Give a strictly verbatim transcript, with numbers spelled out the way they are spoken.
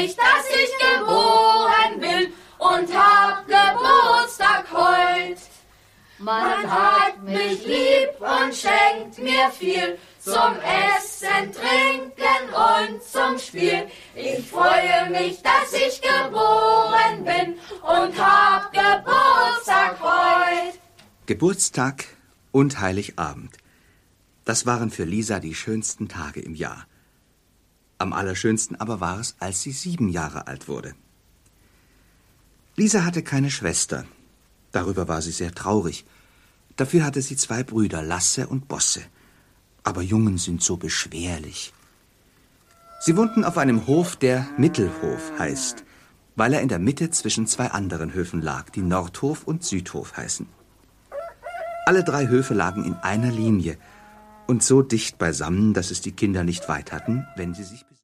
mich, dass ich geboren bin und hab Geburtstag heut. Man hat mich lieb und schenkt mir viel zum Essen, Trinken und zum Spiel. Ich freue mich, dass ich geboren bin und hab Geburtstag heut. Geburtstag und Heiligabend. Das waren für Lisa die schönsten Tage im Jahr. Am allerschönsten aber war es, als sie sieben Jahre alt wurde. Lisa hatte keine Schwester. Darüber war sie sehr traurig. Dafür hatte sie zwei Brüder, Lasse und Bosse. Aber Jungen sind so beschwerlich. Sie wohnten auf einem Hof, der Mittelhof heißt, weil er in der Mitte zwischen zwei anderen Höfen lag, die Nordhof und Südhof heißen. Alle drei Höfe lagen in einer Linie und so dicht beisammen, dass es die Kinder nicht weit hatten, wenn sie sich